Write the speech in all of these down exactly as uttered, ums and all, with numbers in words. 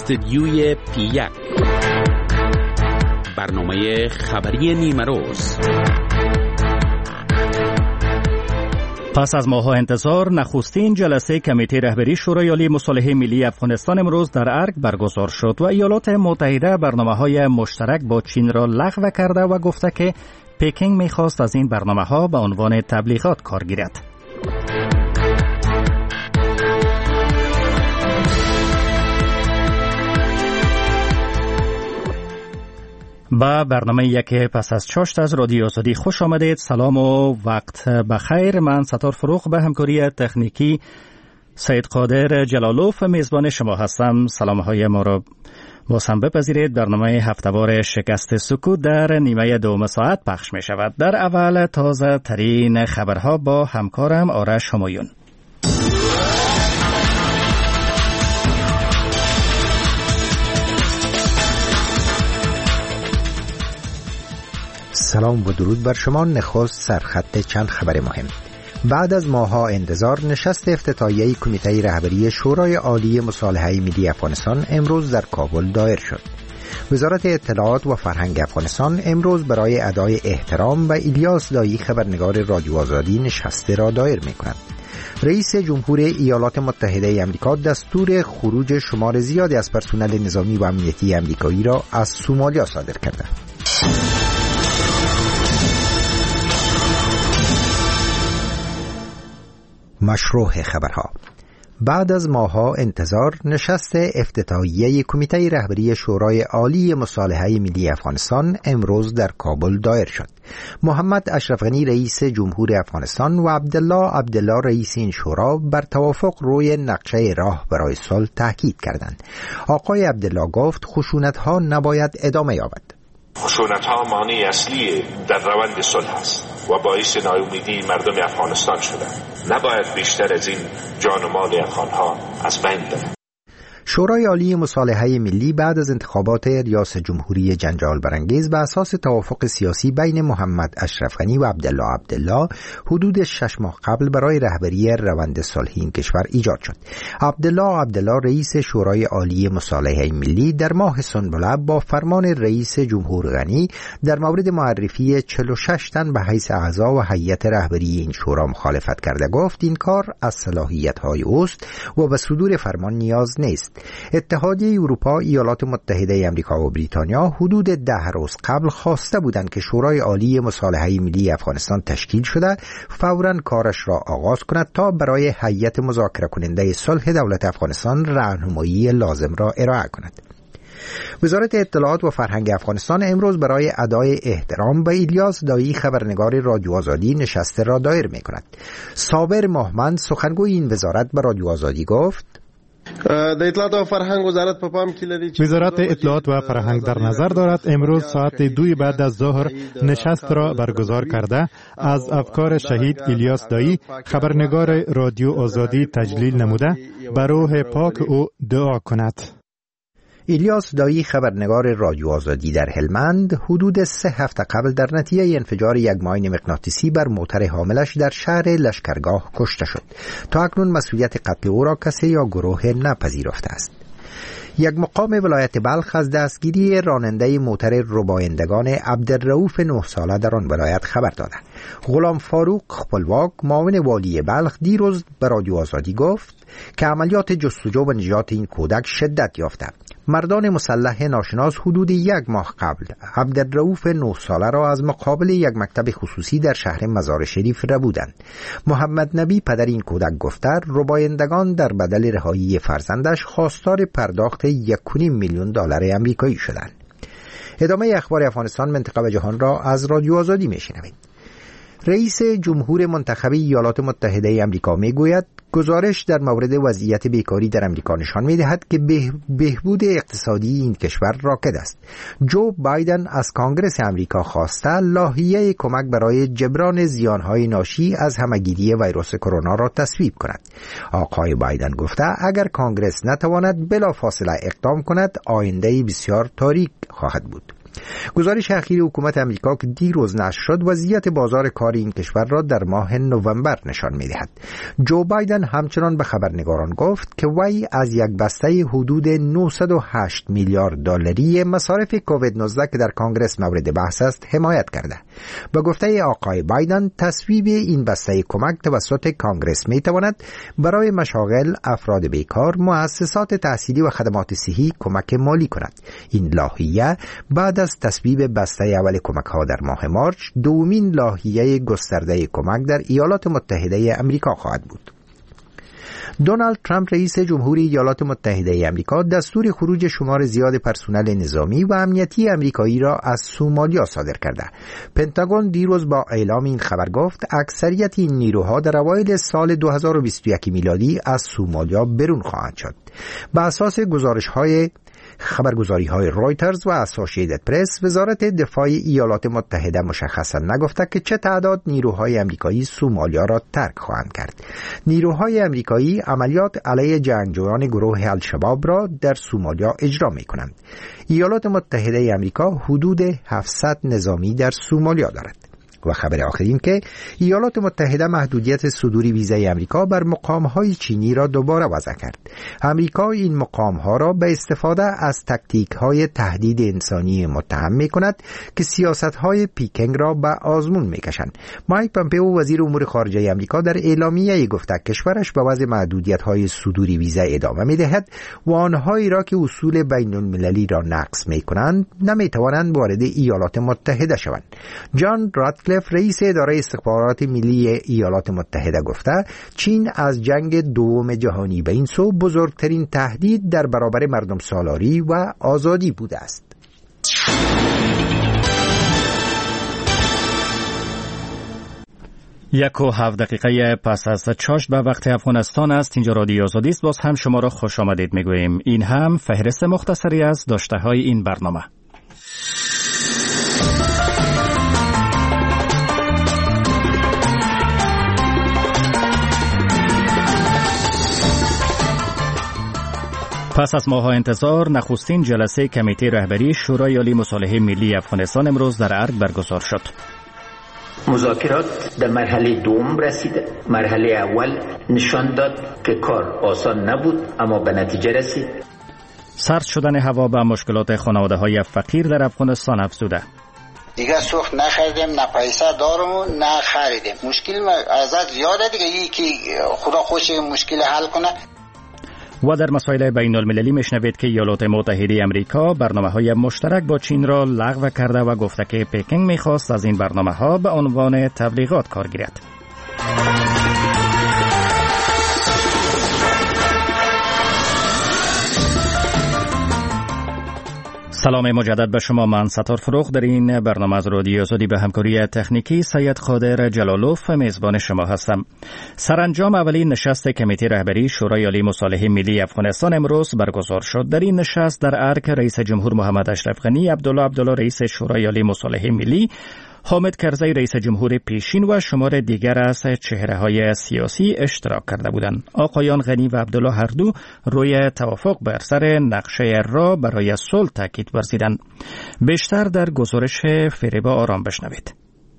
استدیوی پی یک، برنامه خبری نیمه روز. پس از ماه‌ها انتظار، نخستین جلسه کمیته رهبری شورای عالی مصالحه ملی افغانستان امروز در ارگ برگزار شد و ایالات متحده برنامه‌های مشترک با چین را لغو کرده و گفته که پکینگ می‌خواست از این برنامه‌ها به عنوان تبلیغات کار گیرد. با برنامه یک پس از چاشت از رادیو آزادی خوش آمدید. سلام و وقت بخیر. من ستار فروغ به همکاری تکنیکی سید قادر جلالوف میزبان شما هستم. سلام های ما را باز هم بپذیرید. برنامه هفته‌وار شکست سکوت در نیمه دوم ساعت پخش می شود. در اول تازه ترین خبرها با همکارم آرش همایون. سلام و درود بر شما. نخست سرخط چند خبر مهم. بعد از ماه‌ها انتظار، نشست افتتاحیه کمیته رهبری شورای عالی مصالحه ملی افغانستان امروز در کابل دایر شد. وزارت اطلاعات و فرهنگ افغانستان امروز برای ادای احترام به الیاس دایی خبرنگار رادیو آزادی نشست را دایر می‌کند. رئیس جمهور ایالات متحده آمریکا دستور خروج شمار زیادی از پرسنل نظامی و امنیتی آمریکایی را از سومالیا صادر کرده. مشروع خبرها. بعد از ماه‌ها انتظار، نشست افتتاحیه کمیته رهبری شورای عالی مصالحه ملی افغانستان امروز در کابل دایر شد. محمد اشرف غنی رئیس جمهور افغانستان و عبدالله عبدالله رئیس این شورا بر توافق روی نقشه راه برای صلح تاکید کردند. آقای عبدالله گفت خشونت‌ها نباید ادامه یابد. خشونت‌ها مانع اصلی در روند صلح است و باعث ناامیدی مردم افغانستان شده. نباید بیشتر از این جان و مال افغان‌ها از بین بره. شورای عالی مصالحه ملی بعد از انتخابات ریاست جمهوری جنجال برانگیز به اساس توافق سیاسی بین محمد اشرف غنی و عبدالله عبدالله حدود شش ماه قبل برای رهبری روند صلحی این کشور ایجاد شد. عبدالله عبدالله رئیس شورای عالی مصالحه ملی در ماه سنبله با فرمان رئیس جمهور غنی در مورد معرفی چهل و شش تن به حیث اعضا و هیئت رهبری این شورا مخالفت کرده. گفت این کار از صلاحیت‌های اوست و به صدور فرمان نیاز نیست. اتحادیه اروپا، ایالات متحده آمریکا و بریتانیا حدود ده روز قبل خواسته بودند که شورای عالی مصالحه ملی افغانستان تشکیل شده فوراً کارش را آغاز کند تا برای هیئت مذاکره کننده صلح دولت افغانستان راهنمایی لازم را ارائه کند. وزارت اطلاعات و فرهنگ افغانستان امروز برای ادای احترام به الیاس دایی خبرنگار رادیو آزادی نشست را دایر می کند. صابر مهمند سخنگوی این وزارت به رادیو آزادی گفت د اطلاعات و فرهنگ وزارت په پام کې لري چې وزارت اطلاعات و فرهنگ در نظر دارد امروز ساعت دوی بعد از ظهر نشست را برگزار کرده از افکار شهید الیاس دایی خبرنگار رادیو آزادی تجلیل نموده بر روح پاک او دعا کند. الیاس دایی خبرنگار رادیو آزادی در هلمند حدود سه هفته قبل در نتیجه انفجار یک ماین مغناطیسی بر موتر حاملش در شهر لشکرگاه کشته شد. تا اکنون مسئولیت قتل او را کسی یا گروه نپذیرفته است. یک مقام ولایت بلخ از دستگیری راننده موتر ربایندگان عبدالرؤوف نه ساله در آن ولایت خبر داده. غلام فاروق خپلواک معاون والی بلخ دیروز به رادیو آزادی گفت که عملیات جستجو و نجات این کودک شدت یافته. مردان مسلح ناشناس حدود یک ماه قبل عبدالرؤوف نه ساله را از مقابل یک مکتب خصوصی در شهر مزار شریف ربودند. محمد نبی پدر این کودک گفته ربایندگان در بدل رهایی فرزندش خواستار پرداخت یک و نیم میلیون دلار آمریکایی شدند. ادامه اخبار افغانستان منطقه و جهان را از رادیو آزادی میشنوید. رئیس جمهور منتخب ایالات متحده آمریکا میگوید گزارش در مورد وضعیت بیکاری در آمریکا نشان می‌دهد که به بهبود اقتصادی این کشور راکد است. جو بایدن از کانگرس آمریکا خواسته لایحه کمک برای جبران زیانهای ناشی از همه‌گیری ویروس کرونا را تصویب کند. آقای بایدن گفته اگر کانگرس نتواند بلافاصله اقدام کند آینده بسیار تاریک خواهد بود. گزارش اخیر حکومت امریکا که دیروز نشر شد وضعیت بازار کار این کشور را در ماه نوامبر نشان می‌دهد. جو بایدن همچنان به خبرنگاران گفت که وی از یک بسته حدود نهصد و هشت میلیارد دلاری مصارف کووید نوزده که در کانگرس مورد بحث است حمایت کرده. با گفته آقای بایدن تصویب این بسته کمک توسط کانگرس می‌تواند برای مشاغل، افراد بیکار، مؤسسات تحصیلی و خدمات صحی کمک مالی کند. این لاهیه بعد از تصویب بسته اول کمک‌ها در ماه مارچ دومین لاهیه گسترده کمک در ایالات متحده آمریکا خواهد بود. دونالد ترامپ رئیس جمهوری ایالات متحده آمریکا دستور خروج شمار زیاد پرسنل نظامی و امنیتی آمریکایی را از سومالیا صادر کرده. پنتاگون دیروز با اعلام این خبر گفت اکثریت این نیروها در اوایل سال دو هزار و بیست و یک میلادی از سومالیا برون خواهند شد. بر اساس گزارش‌های خبرگزاری های رویترز و اسوسییتد پرس، وزارت دفاع ایالات متحده مشخصا نگفته که چه تعداد نیروهای امریکایی سومالیا را ترک خواهند کرد. نیروهای امریکایی عملیات علیه جنگجویان گروه الشباب را در سومالیا اجرا می کنند. ایالات متحده امریکا حدود هفتصد نظامی در سومالیا دارد. و خبر آخر این که ایالات متحده محدودیت صدور ویزای امریکا بر مقام‌های چینی را دوباره وضع کرد. امریکا این مقام‌ها را به استفاده از تاکتیک‌های تهدید انسانی متهم می‌کند که سیاست‌های پیکنگ را به آزمون می‌کشند. مایک پامپئو وزیر امور خارجه امریکا در اعلامیه‌ای گفته کشورش به وضع محدودیت‌های صدور ویزا ادامه می‌دهد و آنهایی را که اصول بین‌المللی را نقض می‌کنند نمی‌توانند وارد ایالات متحده شوند. جان راتکلیف رئیس اداره استخبارات ملی ایالات متحده گفته چین از جنگ دوم جهانی به این سو بزرگترین تهدید در برابر مردم سالاری و آزادی بوده است. یک و هفت دقیقه پس از چاشت به وقت افغانستان است. اینجا رادیو آزادی است. باز هم شما را خوش آمدید میگوییم. این هم فهرست مختصری از داشته های این برنامه. پس از ماه‌ها انتظار نخستین جلسه کمیته رهبری شورای عالی مصالحه ملی افغانستان امروز در ارگ برگزار شد. مذاکرات در مرحله دوم رسیده. مرحله اول نشان داد که کار آسان نبود اما به نتیجه رسید. سرد شدن هوا به مشکلات خانواده‌های فقیر در افغانستان افزوده. دیگه سوخت نخریدیم، نه پیسه دارم و نه خریدیم. مشکل ازت زیاده دیگه. یکی خدا خوش مشکل حل کنه. و در مسائل بین المللی میشنوید که ایالات متحده امریکا برنامه‌های مشترک با چین را لغو کرده و گفته که پکینگ می‌خواست از این برنامه‌ها به عنوان تبلیغات کار گیرد. سلام مجدد به شما. من ستار فروغ در این برنامه از رادیو آزادی به همکاری تکنیکی سید قادر جلالوف میزبان شما هستم. سرانجام اولین نشست کمیته رهبری شورای عالی مصالحه ملی افغانستان امروز برگزار شد. در این نشست در ارگ رئیس جمهور محمد اشرف غنی، عبدالله عبدالله رئیس شورای عالی مصالحه ملی، حامد کرزی رئیس جمهور پیشین و شمار دیگر از چهره‌های سیاسی اشتراک کرده بودند. آقایان غنی و عبدالله هر دو روی توافق بر سر نقشه راه برای صلح تاکید ورزیدند. بیشتر در گزارش فریبا آرام بشنوید.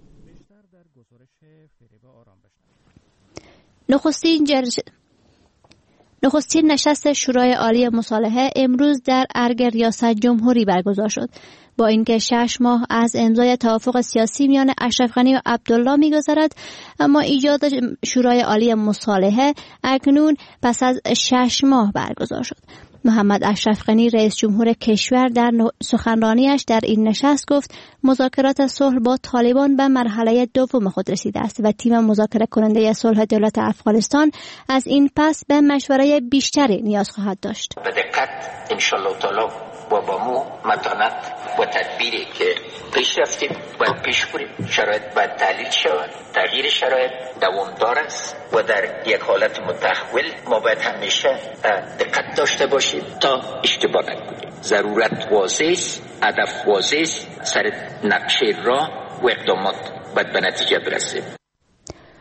نخستین جرش... نخستین نشست شورای عالی مصالحه امروز در ارگ ریاست جمهوری برگزار شد. با اینکه شش ماه از امضای توافق سیاسی میان اشرف غنی و عبدالله می‌گذرد، اما ایجاد شورای عالی مصالحه اکنون پس از شش ماه برگزار شد. محمد اشرف غنی رئیس جمهور کشور در سخنرانیش در این نشست گفت مذاکرات صلح با طالبان به مرحله دوم خود رسیده است و تیم مذاکره کننده صلح دولت افغانستان از این پس به مشوره بیشتری نیاز خواهد داشت. به دقت ان شاء الله تعالی و با مو متانت و تدبیری که پیش رفتیم باید پیش بریم. شرایط باید تحلیل شود. تغییر شرایط دوامدار است و در یک حالت متحول ما باید همیشه دقت داشته باشیم تا اشتباه نکنیم. ضرورت واضح است، هدف واضح است، سر نقشه راه و اقدامات باید به نتیجه برسیم.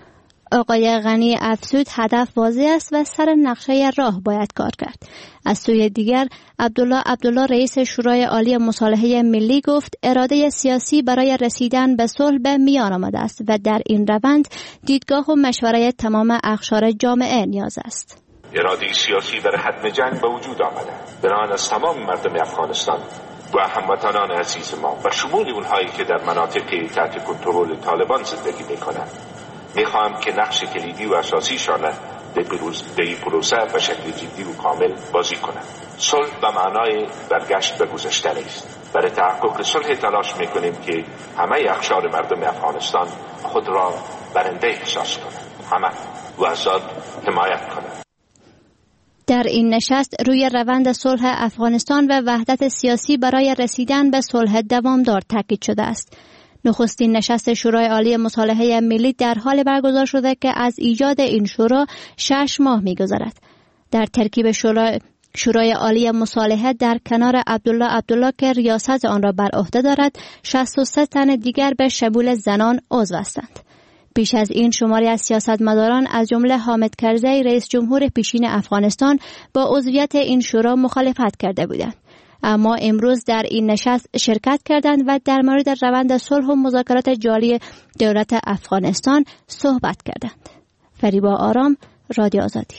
آقای غنی افزود هدف واضح است و سر نقشه راه باید کار کرد. از سوی دیگر عبدالله عبدالله رئیس شورای عالی مصالحه ملی گفت اراده سیاسی برای رسیدن به صلح به میان آمده است و در این روند دیدگاه و مشورت تمام اقشار جامعه نیاز است. اراده سیاسی برای ختم جنگ به وجود آمده. بنابراین از تمام مردم افغانستان و هموطنان عزیز ما و شمول اونهایی که در مناطقی تحت کنترل طالبان زندگی میکنند میخواهم که نقش کلیدی و اساسیشان در این پروسه به شکل جدی و کامل بازی کنند. صلح به معنای برگشت به گذشته است. برای تحقق صلح تلاش میکنیم که همه اقشار مردم افغانستان خود را برنده احساس کنند، همه و آزاد حمایت کنند. در این نشست روی روند صلح افغانستان و وحدت سیاسی برای رسیدن به صلح دوامدار تاکید شده است. نخستین نشست شورای عالی مصالحه ملی در حال برگزار شده که از ایجاد این شورا شش ماه می‌گذرد. در ترکیب شورای شورای عالی مصالحه در کنار عبدالله عبدالله که ریاست آن را بر عهده دارد، شصت و سه تن دیگر به شمول زنان عضو هستند. پیش از این شماری از سیاستمداران از جمله حامد کرزی رئیس جمهور پیشین افغانستان با عضویت این شورا مخالفت کرده بودند. اما امروز در این نشست شرکت کردند و در مورد روند صلح و مذاکرات جاری دولت افغانستان صحبت کردند. فریبا آرام، رادیو آزادی.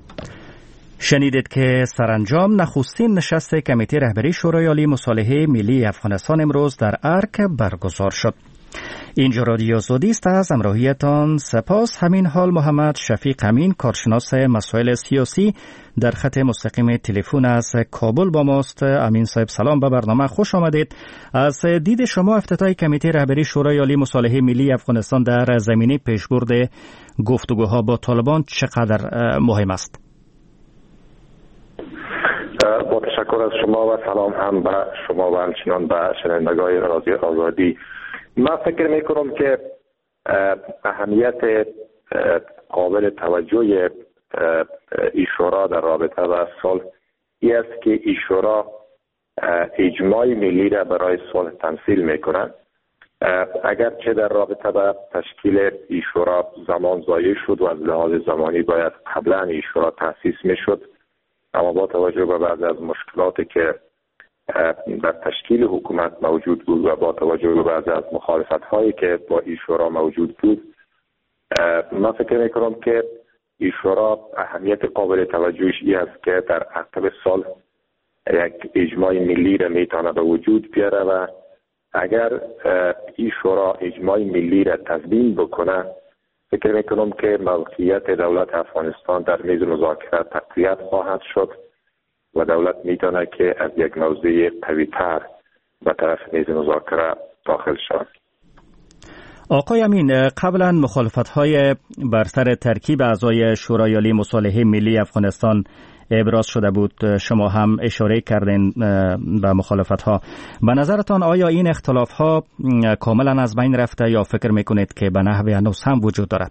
شنیدید که سرانجام نخستین نشست کمیته رهبری شورای عالی مصالحه ملی افغانستان امروز در ارک برگزار شد. اینجا رادیو آزادی است. از همراهیتان سپاس. همین حال محمد شفیق امین، کارشناس مسائل سیاسی، در خط مستقیم تلفن از کابل با ماست. امین صاحب سلام، به برنامه خوش آمدید. از دید شما افتتاح کمیته رهبری شورای عالی مصالحه ملی افغانستان در زمینه پیشبرد گفتگوها با طالبان چقدر مهم است؟ با تشکر از شما و سلام هم به شما و همچنان به شنوندگان رادیو آزادی. من فکر میکنم که اهمیت قابل توجه این شورا در رابطه با صلح این است که این شورا اجماع ملی را برای صلح تمثیل میکنند. اگرچه در رابطه با تشکیل این شورا زمان ضایع شد و از لحاظ زمانی باید قبلا این شورا تأسیس میشد، اما با توجه به بعضی از مشکلاتی که در تشکیل حکومت موجود بود و با توجه به بعضی از مخالفت هایی که با این شورا موجود بود، من فکر میکنم که این شورا اهمیت قابل توجهش این است که در عقب صلح یک اجماع ملی را میتونه به وجود بیاره و اگر این شورا اجماع ملی را تضمین بکنه، فکر میکنم که موقعیت دولت افغانستان در میز مذاکرات تقویت خواهد شد و دولت میتونه که از یک موضوع قوی‌تر به طرف میز مذاکره داخل شود. آقای امین، قبلا مخالفت‌های بر سر ترکیب اعضای شورای عالی مصالحه ملی افغانستان ابراز شده بود. شما هم اشاره کردین به مخالفت‌ها. به نظرتان آیا این اختلاف‌ها کاملا از بین رفته یا فکر میکنید که به نحو هنوز هم وجود دارد؟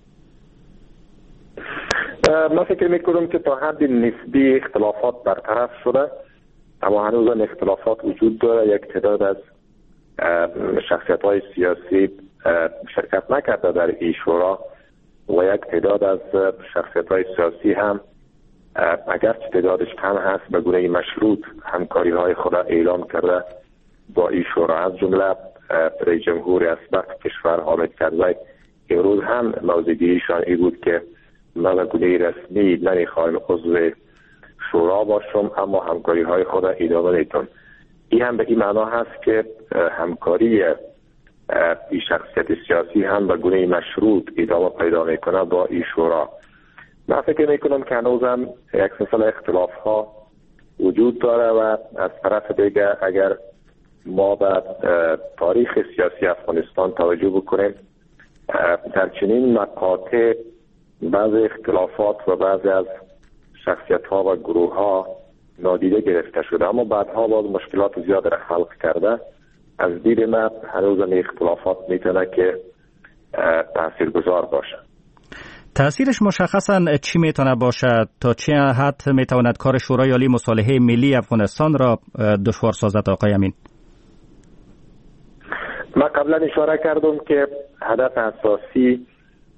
من فکر میکنم که تا حد نسبی اختلافات برطرف شده، اما هنوز این اختلافات وجود داره. یک تعداد از شخصیت‌های سیاسی شرکت نکرده در این شورا و یک تعداد از شخصیت‌های سیاسی هم اگرچه تعدادش کم هست به گونه مشروط همکاری‌های خود اعلام کرده با این شورا. از جمله رئیس جمهور اسبق کشور حامد کرزی امروز هم موضوعیشان این بود که من به گونه رسمی نمیخوایم عضو شورا باشم اما همکاری‌های خود ادامه میتونم. این هم به این معنا هست که همکاری این شخصیت سیاسی هم به گونه مشروط ادامه پیدا میکنه با این شورا. من فکر میکنم که هنوز هم یک سلسله اختلاف ها وجود داره و از طرف دیگه اگر ما به تاریخ سیاسی افغانستان توجه بکنیم، در چنین مقاطع بعضی اختلافات و بعضی از شخصیت ها و گروه ها نادیده گرفته شده، اما بعدها باز مشکلات زیاد را خلق کرده. از دید من هنوز این اختلافات میتونه که تاثیرگذار باشه. تأثیرش مشخصا چی میتونه باشه؟ تا چه حد میتواند کار شورای عالی مصالحه ملی افغانستان را دشوار سازد آقای امین؟ من قبلا اشاره کردم که هدف اساسی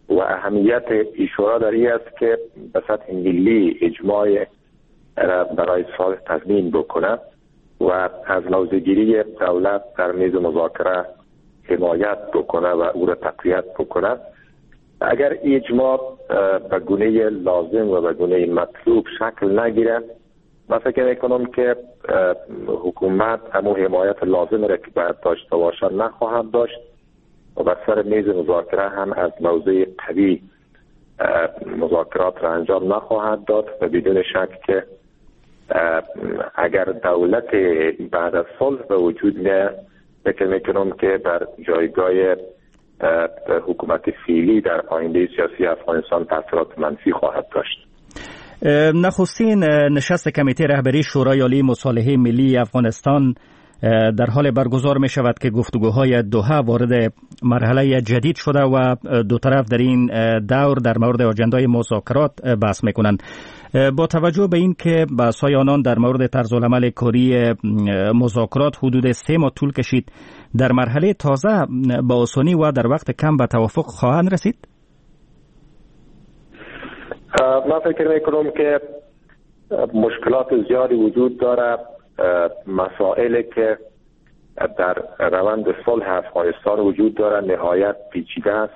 و اهمیت این شورا در این است که به سطح ملی اجماع برای صلح تضمین بکنه و از موضع‌گیری دولت در میز مذاکره حمایت بکنه و او را تقویت بکنه. اگر اجماع به گونه لازم و به گونه مطلوب شکل نگیره، من فکر میکنم که حکومت همون حمایت لازم را که باید داشته باشه نخواهد داشت و بر سر میز مذاکره هم از موضع قوی مذاکرات را انجام نخواهد داد و بدون شک که اگر دولت بعد از صلح به وجود میاد، فکر میکنم که در جایگاه حکومت فعلی در آینده سیاسی افغانستان تاثیرات منفی خواهد داشت. نخستین نشست کمیته رهبری شورای عالی مصالحه ملی افغانستان در حال برگزار می شود که گفتگوهای دوحه وارد مرحله جدید شده و دو طرف در این دور در مورد اجندای مذاکرات بحث می کنند. با توجه به این که بحث‌های آنان در مورد طرزالعمل کاری مذاکرات حدود سه ماه طول کشید، در مرحله تازه با آسانی و در وقت کم به توافق خواهند رسید؟ من فکر میکنم که مشکلات زیادی وجود داره. مسائلی که در روند صلح افغانستان وجود داره نهایت پیچیده است.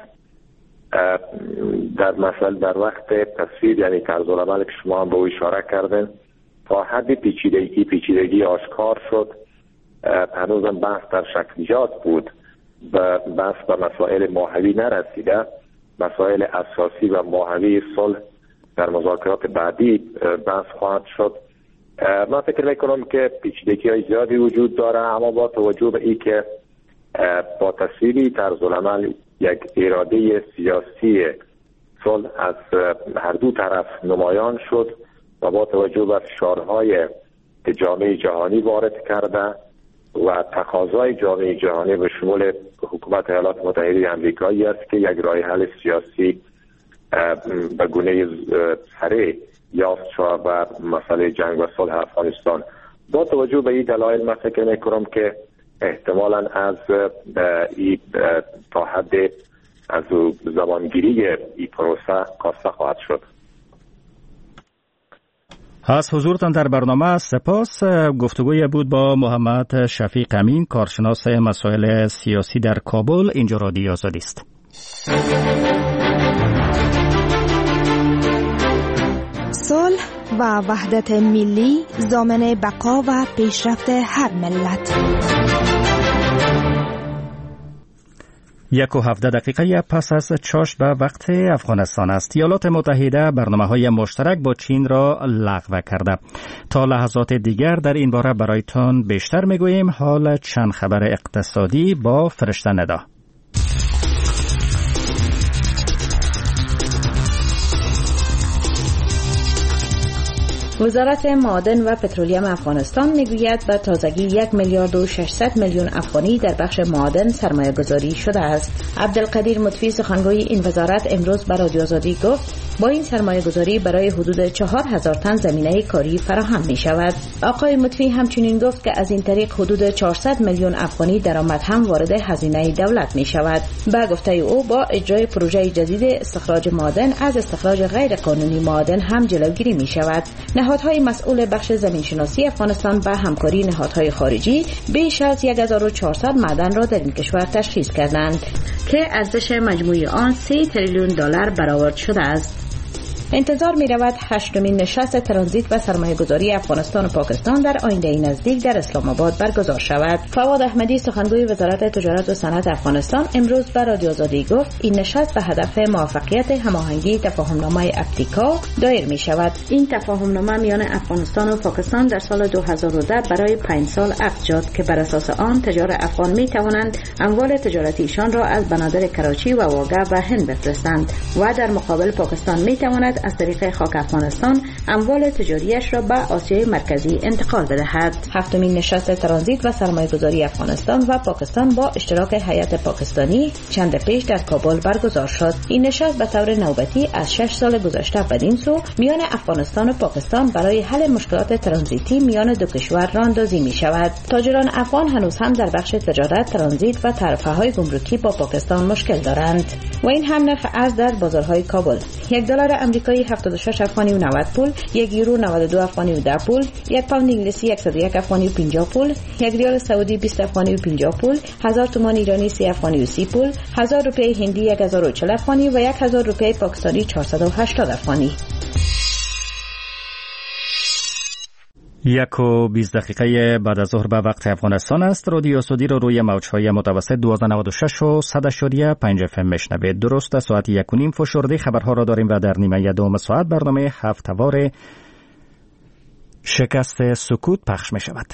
در مثلا در وقت تصویب، یعنی طرزالعمل که شما هم به او اشاره کردین، تا حد پیچیدگی پیچیدگی آشکار شد. هنوزم بحث در شکلیات بود، بحث به مسائل ماهوی نرسیده. مسائل اساسی و ماهوی صلح در مذاکرات بعدی بحث خواهد شد. من فکر میکنم که پیچیدگی های زیادی وجود داره، اما با توجه به این که با تصویبی طرزالعمل یک اراده سیاسی صلح از هر دو طرف نمایان شد و با توجه به فشارهای که جامعه جهانی وارد کرده و تقاضای جامعه جهانی به شمول حکومت ایالات متحده آمریکایی است که یک راه حل سیاسی به گونه سریع یافت شود و مسئله جنگ و صلح افغانستان. با توجه به این دلایل من فکر میکنم که احتمالاً از این تا حد از زبانگیری این پروسه کاسته خواهد شد. از حضورتان در برنامه سپاس. گفتگوی بود با محمد شفیق امین، کارشناس مسائل سیاسی در کابل. اینجا رادیو آزادی است. صلح و وحدت ملی ضامن بقا و پیشرفت هر ملت. یک و هفده دقیقه پس از چاشت به وقت افغانستان است. ایالات متحده برنامه‌های مشترک با چین را لغو کرده. تا لحظات دیگر در این باره برایتان بیشتر میگوییم. حال چند خبر اقتصادی با فرشته ندا. وزارت معادن و پترولیم افغانستان میگوید به تازگی یک میلیارد و ششصد میلیون افغانی در بخش معادن سرمایه گذاری شده است. عبدالقدیر مطفی سخنگوی این وزارت امروز به رادیو آزادی گفت با این سرمایه گذاری برای حدود چهار هزار تن زمینه کاری فراهم می شود. آقای مطفی همچنین گفت که از این طریق حدود چهارصد میلیون افغانی درآمد هم وارد هزینه دولت می شود. به گفته او با اجرای پروژه جدید استخراج معادن از استخراج غیر قانونی معادن هم جلوگیری می شود. نهادهای مسئول بخش زمینشناسی افغانستان به همکاری نهادهای خارجی بیش از هزار و چهارصد معدن را در این کشور تشخیص کردند که ارزش مجموعی آن سه تریلیون دلار برآورد شده است. انتظار می رود هشتمین نشست ترانزیت و سرمایه گذاری افغانستان و پاکستان در آینده نزدیک در اسلام آباد برگزار شود. فواد احمدی سخنگوی وزارت تجارت و صنعت افغانستان امروز به رادیو آزادی گفت این نشست به هدف موفقیت هماهنگی تفاهمنامه اپتیکا دایر می شود. این تفاهمنامه میان افغانستان و پاکستان در سال دو هزار و ده برای پنج سال عقد شد که بر اساس آن تجار افغان می توانند اموال تجارتیشان را از بنادر کراچی و واگه به هند بفرستند و در مقابل پاکستان می تواند از طریق خاک افغانستان اموال تجاریش را به آسیای مرکزی انتقال بدهد. هفتمین نشست ترانزیت و سرمایه‌گذاری افغانستان و پاکستان با اشتراک هیئت پاکستانی چند پیش در کابل برگزار شد. این نشست به طور نوبتی از شش سال گذشته بدین سو میان افغانستان و پاکستان برای حل مشکلات ترانزیتی میان دو کشور راهاندازی می شود. تاجران افغان هنوز هم در بخش تجارت، ترانزیت و تعرفه‌های گمرکی با پاکستان مشکل دارند و این هم نرخ ارز در بازارهای کابل. یک دلار آمریکایی هفتاد و شش افغانی و نود پول، یک یورو نود و دو افغانی و ده پول، یک پوند انگلیسی صد و یک افغانی و پنجاه پول، یک ریال سعودی بیست افغانی و پنجاه پول، هزار تومان ایرانی سی افغانی و سی پول، هزار روپیه هندی یک هزار و چهل افغانی و یک هزار روپیه پاکستانی چهارصد و هشتاد افغانی. یک و بیست دقیقه بعد از ظهر به وقت افغانستان است. رادیو سعودی رو روی موجهای متوسط دویست و نود و شش و صد اشاریه پنج اف ام میشنوید. درست ساعت یک و نیم فشرده خبرها را داریم و در نیمه دوم ساعت برنامه هفته‌وار شکست سکوت پخش می شود.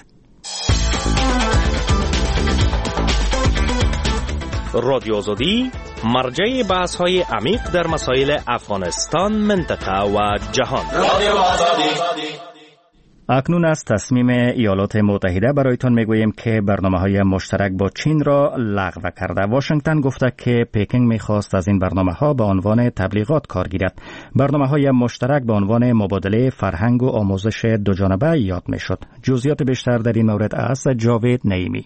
رادیو آزادی مرجع بحث های عمیق در مسائل افغانستان، منطقه و جهان. رادیو آزادی. اکنون از تصمیم ایالات متحده برایتان میگوییم که برنامه‌های مشترک با چین را لغو کرده. واشنگتن گفته که پکینگ میخواست از این برنامه‌ها به عنوان تبلیغات کار گیرد. برنامه‌های مشترک به عنوان مبادله فرهنگ و آموزش دوجانبه یاد میشد. جزئیات بیشتر در این مورد از جاوید نعیمی.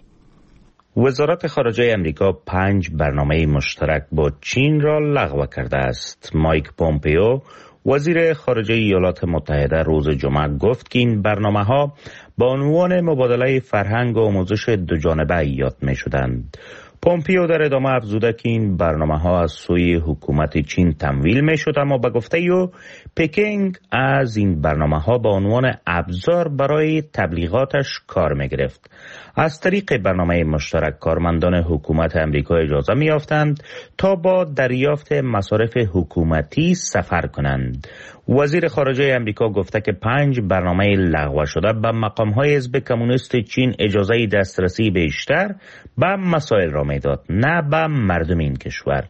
وزارت خارجه امریکا پنج برنامه مشترک با چین را لغو کرده است. مایک پومپیو وزیر خارجه ایالات متحده روز جمعه گفت که این برنامه‌ها با عنوان مبادله فرهنگ و آموزش دوجانبه یاد می‌شدند. پومپیو در ادامه افزوده که این برنامه‌ها از سوی حکومت چین تمویل می‌شد، اما به گفته او پکینگ از این برنامه‌ها به عنوان ابزار برای تبلیغاتش کار می‌گرفت. از طریق برنامه مشترک کارمندان حکومت امریکا اجازه می‌یافتند تا با دریافت مصارف حکومتی سفر کنند. وزیر خارجه امریکا گفته که پنج برنامه لغو شده به مقام‌های حزب کمونیست چین اجازه دسترسی بیشتر به مسائل را میداد، نه به مردم این کشور.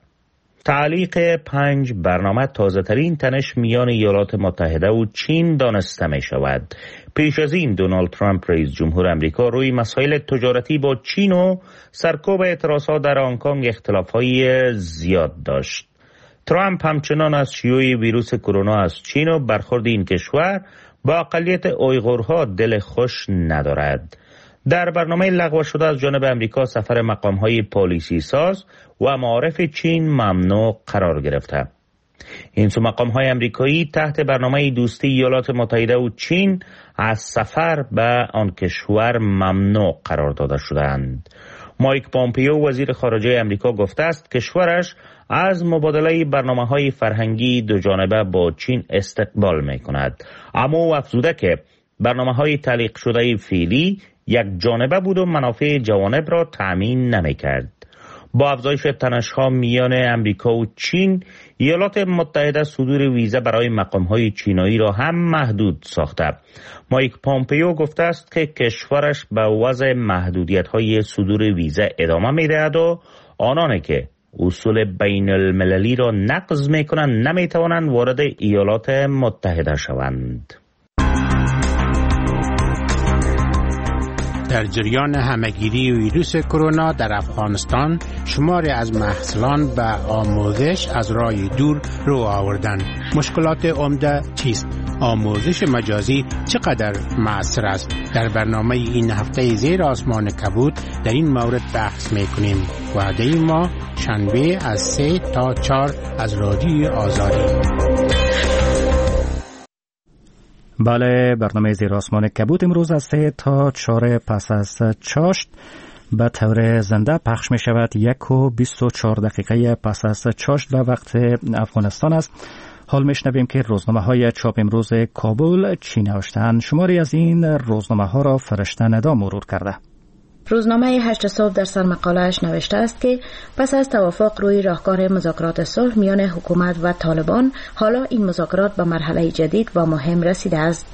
تعلیق پنج برنامه تازه ترین تنش میان ایالات متحده و چین دانسته می شود. پیش از این دونالد ترامپ رئیس جمهور امریکا روی مسائل تجارتی با چین و سرکوب اعتراضات در هنگ کنگ اختلاف‌های زیاد داشت. ترامپ همچنان از شیوع ویروس کرونا از چین و برخورد این کشور با اقلیت اویغورها دل خوش ندارد. در برنامه لغو شده از جانب امریکا سفر مقام‌های پالیسی ساز و معارف چین ممنوع قرار گرفته. این سو مقام‌های امریکایی تحت برنامه دوستی ایالات متحده و چین از سفر به آن کشور ممنوع قرار داده شدند. مایک پومپیو وزیر خارجه امریکا گفته است کشورش از مبادله برنامه‌های فرهنگی دوجانبه با چین استقبال می‌کند، اما او افزوده که برنامه‌های تعلیق شده فعلی یک جانبه بود و منافع جوانب را تأمین نمی‌کرد. با افزایش تنش‌ها میان امریکا و چین، ایالات متحده صدور ویزا برای مقام‌های چینایی را هم محدود ساخته. مایک پومپیو گفته است که کشورش به وضع محدودیت‌های صدور ویزا ادامه می‌دهد و آنانی که اصول بین المللی را نقض می‌کنند نمی‌توانند وارد ایالات متحده شوند. در جریان همهگیری ویروس کرونا در افغانستان شماری از محصلان به آموزش از راه دور رو آوردند. مشکلات عمده چیست؟ آموزش مجازی چقدر مؤثر است؟ در برنامه این هفته زیر آسمان کبود در این مورد بحث میکنیم. وعده ما شنبه از سه تا چهار از رادیو آزادی. بله، برنامه زیر آسمان کبود امروز از سه تا چهار پس از چاشت به طور زنده پخش می شود. یک و بیست و چهار دقیقه پس از چاشت و وقت افغانستان است. حال می شنویم که روزنامه های چاپ امروز کابل چی نوشتند. شماری از این روزنامه ها را فرشته ندا مرور کرده. روزنامه هشت صبح در سرمقاله‌اش نوشته است که پس از توافق روی راهکار مذاکرات صلح میان حکومت و طالبان، حالا این مذاکرات به مرحله جدید و مهم رسیده است.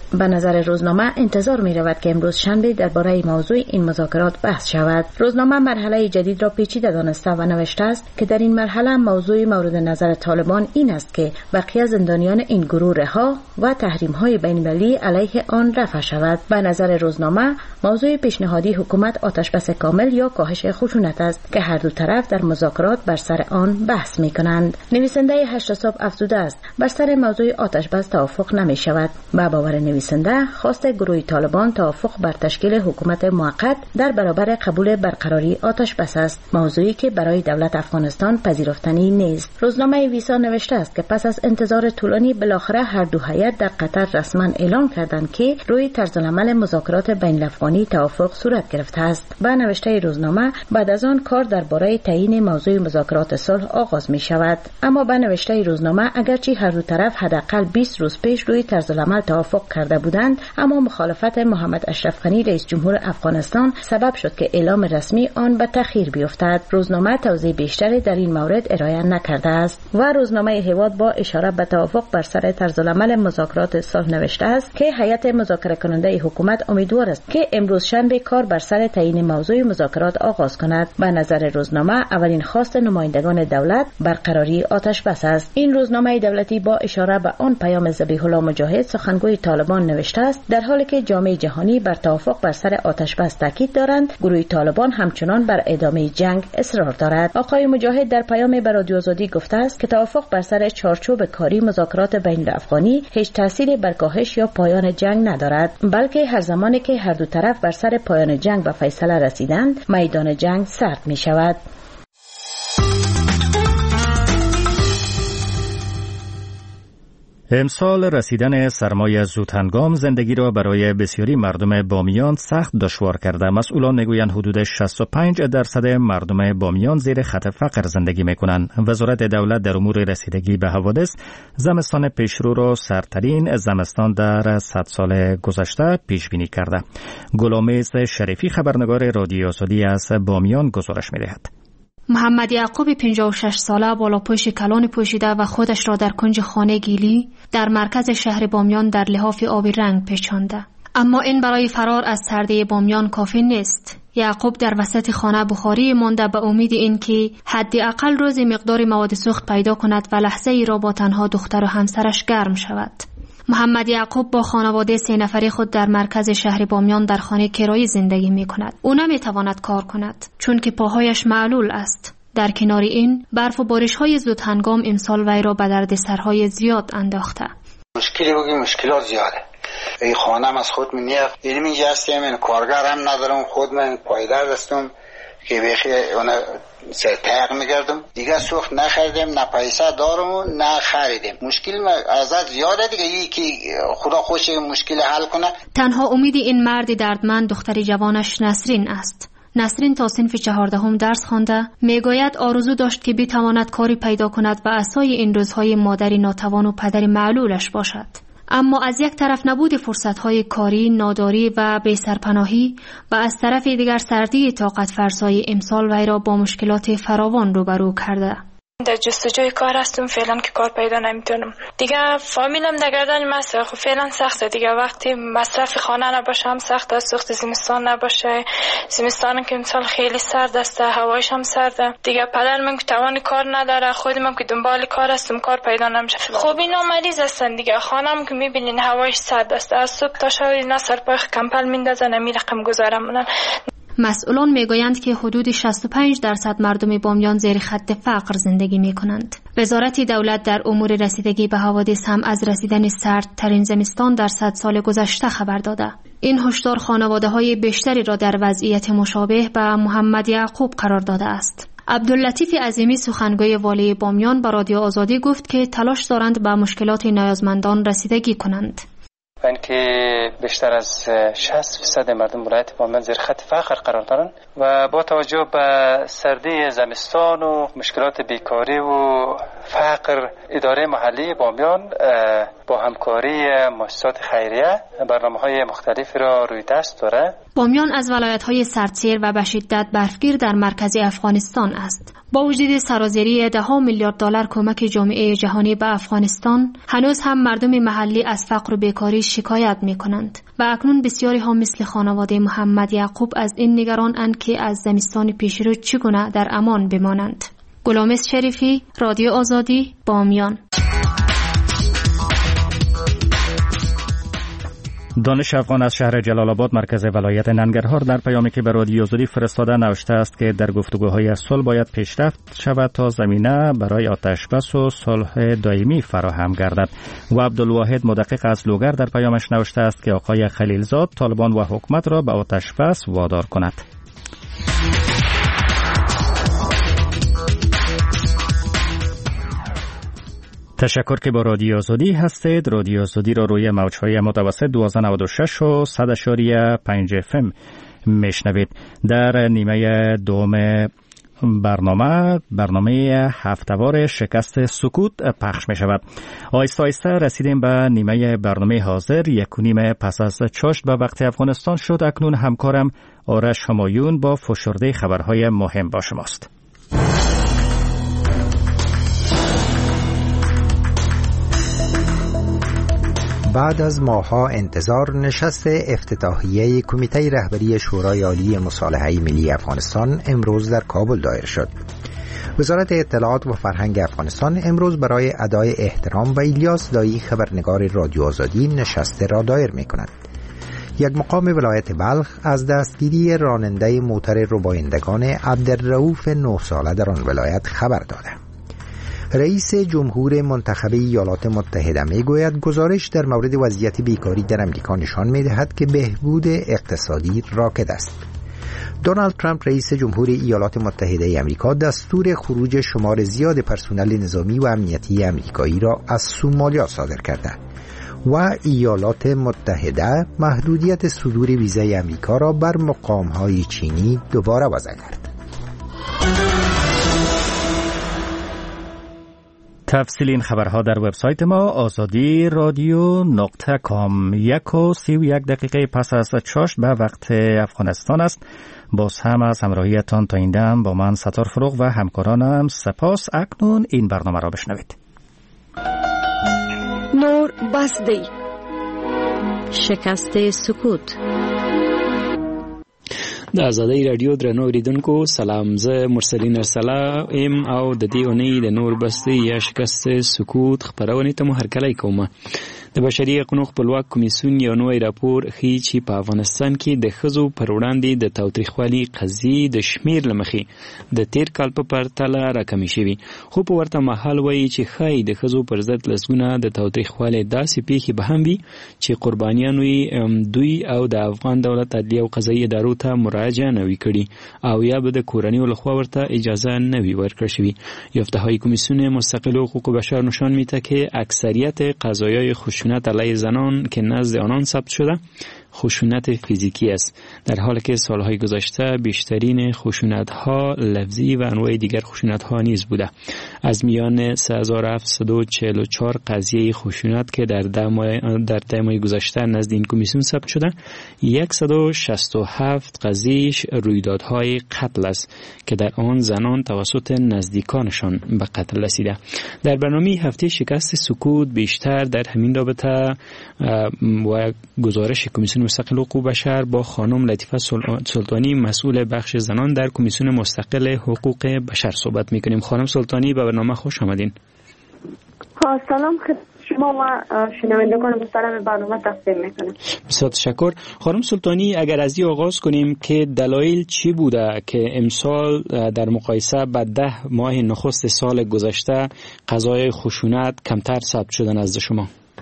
به نظر روزنامه انتظار می رود که امروز شنبه درباره موضوع این مذاکرات بحث شود. روزنامه مرحله جدید را پیچیده دانسته و نوشته است که در این مرحله موضوع مورد نظر طالبان این است که بقیه زندانیان این گروه رها و تحریم‌های بین‌المللی علیه آن رفع شود. به نظر روزنامه موضوع پیشنهادی حکومت آتشبس کامل یا کاهش خشونت است که هر دو طرف در مذاکرات بر سر آن بحث می‌کنند. نویسنده هشت صبح افزوده است بر سر موضوع آتشبس توافق نمی‌شود. با باور نویسنده خواست گروه طالبان توافق بر تشکیل حکومت موقت در برابر قبول برقراری آتشبس است، موضوعی که برای دولت افغانستان پذیرفتنی نیست. روزنامه ویسا نوشته است که پس از انتظار طولانی بالاخره هر دو هیئت در قطر رسما اعلام کردند که روی طرزالعمل مذاکرات بین الافغانی توافق صورت گرفته است. با نوشته روزنامه بعد از آن کار درباره تعیین موضوع مذاکرات صلح آغاز می شود. اما با نوشته روزنامه اگرچه هر دو طرف حداقل بیست روز پیش روی طرزالعمل توافق کرده بودند، اما مخالفت محمد اشرف غنی رئیس جمهور افغانستان سبب شد که اعلام رسمی آن به تأخیر بیفتد. روزنامه توضیح بیشتری در این مورد ارائه نکرده است و روزنامه هواد با اشاره به توافق بر سر طرزالعمل مذاکرات صلح نوشته است که هیئت مذاکره کننده حکومت امیدوار است که امروز شنبه کار بر سر تعیین موضوع مذاکرات آغاز کند. به نظر روزنامه اولین خواست نمایندگان دولت برقراری آتش بس است. این روزنامه دولتی با اشاره به آن پیام ذبیح الله مجاهد سخنگوی طالبان نوشته است در حالی که جامعه جهانی بر توافق بر سر آتش بس تاکید دارند، گروه طالبان همچنان بر ادامه جنگ اصرار دارد. آقای مجاهد در پیام به رادیو آزادی گفته است که توافق بر سر چارچوب کاری مذاکرات بین الافغانی هیچ تأثیری بر کاهش یا پایان جنگ ندارد، بلکه هر زمانی که هر دو طرف بر سر پایان جنگ به فیصله رسیدند میدان جنگ سرد می شود. امسال رسیدن سرمایه زودهنگام زندگی را برای بسیاری مردم بامیان سخت دشوار کرده. مسئولان میگویند حدود شصت و پنج درصد مردم بامیان زیر خط فقر زندگی میکنند. وزارت دولت در امور رسیدگی به حوادث زمستان پیشرو را سردترین زمستان در صد سال گذشته پیش بینی کرده. گلامیز شریفی خبرنگار رادیو آزادی از بامیان گزارش میدهد. محمد یعقوب پنجاه و شش ساله بالاپوش کلان پوشیده و خودش را در کنج خانه گیلی در مرکز شهر بامیان در لحاف آبی رنگ پیچانده. اما این برای فرار از سردی بامیان کافی نیست. یعقوب در وسط خانه بخاری مانده به امید اینکه حداقل روزی مقدار مواد سوخت پیدا کند و لحظه ای را با تنها دختر و همسرش گرم شود. محمد یعقوب با خانواده سه نفری خود در مرکز شهر بامیان در خانه کرایی زندگی می کند. او نمی تواند کار کند چون که پاهایش معلول است. در کنار این برف و بارش های زود هنگام امسال وی را به دردسرهای زیاد انداخته. مشکلی بگی مشکلات زیاده. این خانم از خود می نیاد. این می جستیم این کارگر هم ندارم، خود من پایدار هستم که بخی اون سر تاق میگردم دیگه. سوخت نخریدیم، نه پیسه دارم نه خریدیم. مشکل ازت زیاده دیگه. یکی خدا خوش مشکل حل کنه. تنها امید این مرد دردمند دختر جوانش نسرین است. نسرین تا صنف چهاردهم درس خوانده. میگوید آرزو داشت که بتواند کاری پیدا کند و عصای این روزهای مادری ناتوان و پدری معلولش باشد. اما از یک طرف نبود فرصت‌های کاری، ناداری و بی‌سرپناهی و از طرف دیگر سردی طاقت فرسای امسال وی را با مشکلات فراوان روبرو کرده. در جستجوی کار هستم، فعلا که کار پیدا نمیتونم دیگه. فامیلم در گردن مسته، خب فعلا سخته دیگه. وقتی مصرف خانه نباشه هم سخت است، سوخت زمستان نباشه. زمستان که امسال خیلی سرد است، هوایش هم سرده دیگه. پدرم که توان کار نداره، خودم که دنبال کار هستم، کار پیدا نمیشه. خب اینا مریض هستن دیگه. خانم که میبینین هوایش سرد است، از صبح تا شب اینا سر پای کمپل میندازن، می رقم گذارم. مسئولان میگویند که حدود شصت و پنج درصد مردم بامیان زیر خط فقر زندگی میکنند. وزارت دولت در امور رسیدگی به حوادث هم از رسیدن سردترین زمستان در صد سال گذشته خبر داده. این هشدار خانواده‌های بیشتری را در وضعیت مشابه به محمد یعقوب قرار داده است. عبداللطیف عظیمی سخنگوی والی بامیان به رادیو آزادی گفت که تلاش دارند به مشکلات نیازمندان رسیدگی کنند. این که بیشتر از شصت درصد مردم ولایت بامیان زیر خط فقر قرار دارند و با توجه به سردی زمستان و مشکلات بیکاری و فقر، اداره محلی بامیان با همکاری مؤسسات خیریه برنامه‌های مختلفی را روی دست داره. بامیان از ولایت‌های سردسیر و به شدت برفگیر در مرکز افغانستان است. با وجود سرازیری ده ها میلیارد دلار کمک جامعه جهانی به افغانستان، هنوز هم مردم محلی از فقر و بیکاری شکایت می‌کنند و اکنون بسیاری ها مثل خانواده محمد یعقوب از این نگران اند که از زمستان پیشرو چگونه در امان بمانند. غلامس شریفی، رادیو آزادی، بامیان. دانش افغان از شهر جلال آباد مرکز ولایت ننگرهار در پیامی که به رادیو آزادی فرستاده نوشته است که در گفتگوهای صلح باید پیشرفت شود تا زمینه برای آتش بس و صلح دائمی فراهم گردد. و عبدالواحد مدقق از لوگر در پیامش نوشته است که آقای خلیلزاد طالبان و حکومت را به آتش بس وادار کند. تشکر که با رادیو آزادی هستید. رادیو آزادی را روی موج‌های متوسط دویست و نود و شش و صد و پنج اف ام میشنوید. در نیمه دوم برنامه برنامه هفته‌وار شکست سکوت پخش می شود. آیسته آیسته رسیدیم به نیمه برنامه حاضر. یک و نیم پس از چاشت به وقت افغانستان شد. اکنون همکارم آرش همایون با فشرده خبرهای مهم با شماست. بعد از ماه‌ها انتظار نشست افتتاحیه کمیته رهبری شورای عالی مصالحه ملی افغانستان امروز در کابل دایر شد. وزارت اطلاعات و فرهنگ افغانستان امروز برای ادای احترام به الیاس دایی خبرنگار رادیو آزادی نشست را دایر می‌کند. یک مقام ولایت بلخ از دستگیری راننده موتر ربایندگان عبدالرؤوف نه ساله در آن ولایت خبر داده. رئیس جمهور منتخب ایالات متحده میگوید گزارش در مورد وضعیت بیکاری در امریکا نشان میدهد که بهبود اقتصادی راکد است. دونالد ترامپ رئیس جمهور ایالات متحده امریکا دستور خروج شمار زیاد پرسنل نظامی و امنیتی امریکایی را از سومالیا صادر کرده و ایالات متحده محدودیت صدور ویزای امریکا را بر مقام‌های چینی دوباره وضع کرد. تفصیل این خبرها در وبسایت ما آزادی رادیو نقطه کام. یک و سی و یک دقیقه پس از چاشت به وقت افغانستان است. باز هم از همراهیتان تا این دم با من ستار فروغ و همکارانم سپاس. اکنون این برنامه را بشنوید. نور بسدی، شکست سکوت. د آزادۍ رادیو درنو اوریدونکو سلام. زه مرسلین ارسلا ام او د دې اونۍ د نور بستی یا شکست سکوت خبرونه ته مو هرکلی کوم. د بشري حقوقو خپلواک کمیسیون یو نوی راپور ښیي چې په افغانستان کې د ښځو پر وړاندې د تاوتریخوالي قضیې د شمیر له مخې د تیر کال په پرتله راکمې شوي، خو په ورته مهال وایي چې ښایي د ښځو پر ضد لسګونه د تاوتریخوالي داسې پیښې به هم وي چې قربانیان وي دوی او د افغان دولت عدلیه او قضایي ادارو ته مراجعه نه وي کړي او یا به د کورنیو لخوا ورته اجازه نه وي ورکړل شوي. یافته‌های کمیسیون مستقل حقوق بشر نشان می‌دهد که اکثریت قضایای خشونت علیه زنان که نزد آنان ثبت شده خشونت فیزیکی است، در حالی که سالهای گذشته بیشترین خشونت‌ها لفظی و انواع دیگر خشونت‌ها نیز بوده. از میان سه هزار و هفتصد و چهل و چهار قضیه خشونت که در ده ماه در ده ماه گذشته نزد این کمیسیون ثبت شده، صد و شصت و هفت قضیه رویدادهای قتل است که در آن زنان توسط نزدیکانشان به قتل رسیده. در برنامه هفته شکست سکوت بیشتر در همین رابطه و گزارش کمیسیون مستقل حقوق بشر با خانم لطیفه سلطانی مسئول بخش زنان در کمیسیون مستقل حقوق بشر صحبت میکنیم. خانم سلطانی به برنامه خوش آمدین. سلام خدمت شما و شنوندگان محترم برنامه تقدیم میکنم. بسیار تشکر. خانم سلطانی اگر از این آغاز کنیم که دلایل چی بوده که امسال در مقایسه با ده ماه نخست سال گذشته قضایای خشونت کمتر ثبت شدن از شما؟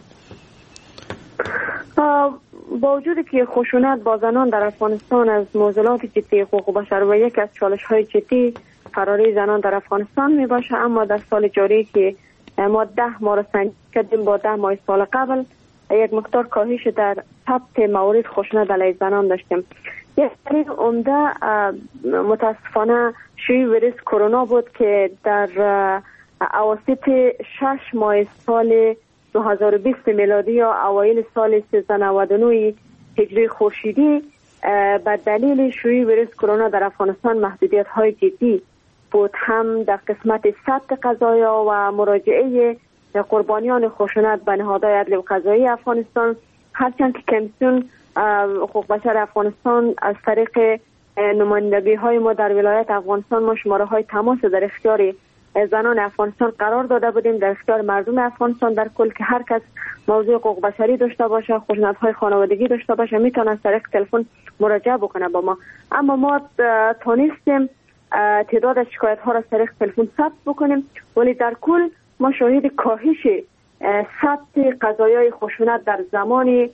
با وجودی که خشونت با زنان در افغانستان از معضلات جدی حقوق بشر و یک از چالش‌های جدی فراری زنان در افغانستان می باشه، اما در سال جاری که ما ده ماه را سنجش کردیم با ده ماه سال قبل یک مقدار کاهش در ثبت موارد خشونت علیه زنان داشتیم. یک دلیل عمده متاسفانه شیوع ویروس کرونا بود که در اواسط شش ماه سال دو هزار و بیست میلادی یا اوایل سال سیزده نود و نه هجری خورشیدی به دلیل شیوع ویروس کرونا در افغانستان محدودیت های جدی بود، هم در قسمت ثبت قضایا و مراجعه قربانیان خشونت به نهادهای عدلی و قضایی افغانستان، هرچند که کمیسیون حقوق بشر افغانستان از طریق نمایندگی های ما در ولایت افغانستان ما شماره های تماس در اختیار زنان افغانستان قرار داده بودیم، در اختیار مردم افغانستان در کل، که هر کس موضوع حقوق بشری داشته باشه، خشونت های خانوادگی داشته باشه، میتونه از طریق تلفن مراجعه بکنه با ما. اما ما تونستیم تعداد از شکایت ها را از طریق تلفن ثبت بکنیم، ولی در کل ما شاهد کاهش ثبت قضایای خشونت در زمان